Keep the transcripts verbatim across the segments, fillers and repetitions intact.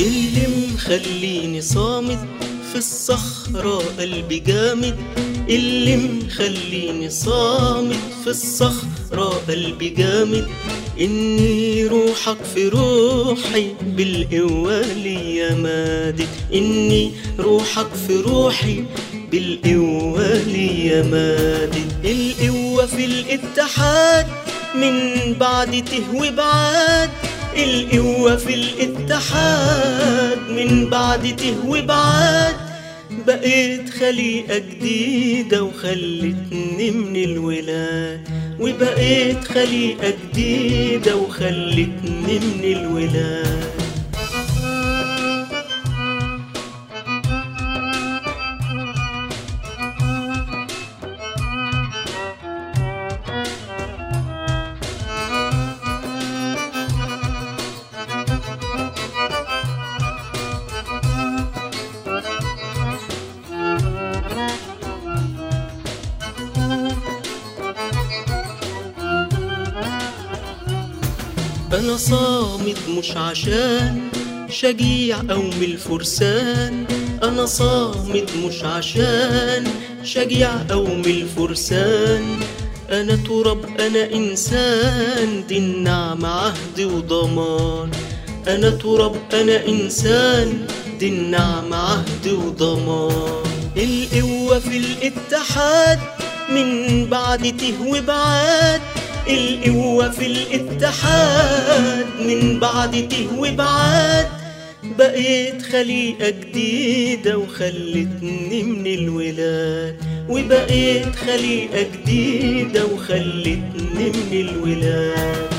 اللي مخليني صامت في الصخرة قلبي جامد، اللي مخليني صامت في الصخرة قلبي جامد، إني روحك في روحي بالقوة ليا مادت، إني روحك في روحي بالقوة ليا مادت. القوة في الاتحاد من بعد تهوي بعاد، القوة في الاتحاد من بعد تهوي بعاد، بقيت خليقة جديدة وخلتني من الولاد، وبقيت خليقة جديدة وخلتني من الولاد. أنا صامد مش عشان شجيع أو من الفرسان، أنا صامد مش عشان شجيع أو من الفرسان، أنا تراب أنا إنسان، دي النعمة عهد وضمان، أنا تراب أنا إنسان، دي النعمة عهد وضمان. القوة في الاتحاد من بعد تهوي بعاد، القوة في الاتحاد من بعد تهوي بعاد، بقيت خليقة جديدة وخلتني من الولاد، وبقيت خليقة جديدة وخلتني من الولاد.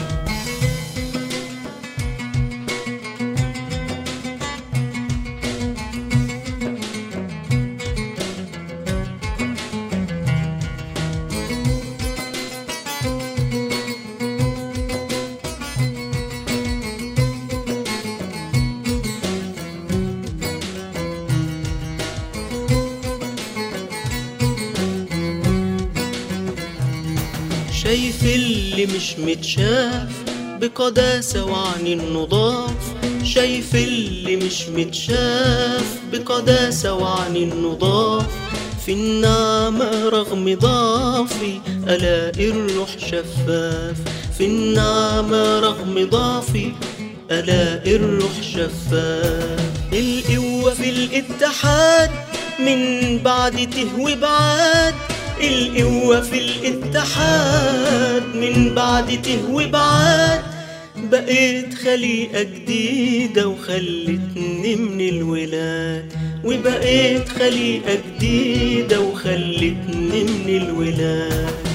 شايف اللي مش متشاف بقداسة وعن النضاف، شايف اللي مش متشاف بقداسة وعن النضاف، في النعمة رغم ضعفي ألاقي الروح شفاف، في النعمة رغم ضعفي ألاقي الروح شفاف. القوة في الاتحاد من بعد تهوي بعاد، القوة في الاتحاد من بعد تهوي بعاد، بقيت خليقة جديدة وخلتني من الولاد، وبقيت خليقة جديدة وخلتني من الولاد.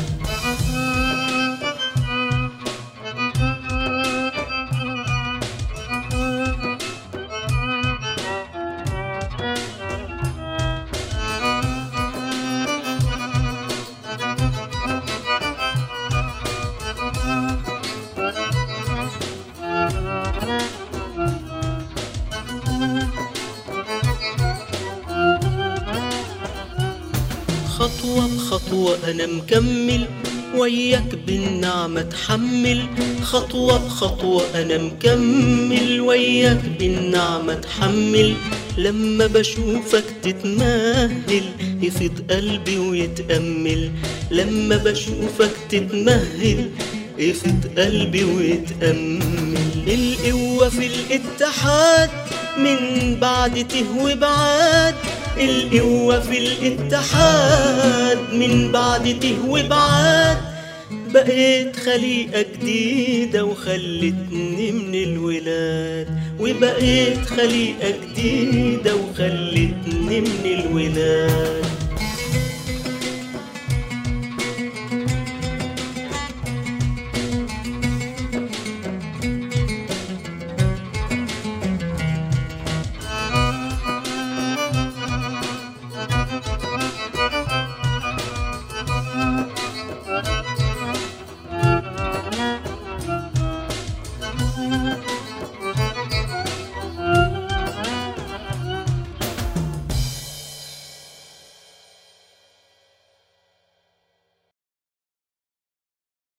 خطوة بخطوة أنا مكمل وياك بالنعمة اتحمل، خطوة بخطوة أنا مكمل وياك بالنعمة اتحمل، لما بشوفك تتمهل يفيض قلبي ويتأمل، لما بشوفك تتمهل يفيض قلبي ويتأمل. القوة في الاتحاد من بعد تهوي بعاد، القوة في الاتحاد من بعد تهوي بعاد، بقيت خليقة جديدة وخلتني من الولاد، وبقيت خليقة جديدة وخلتني من الولاد.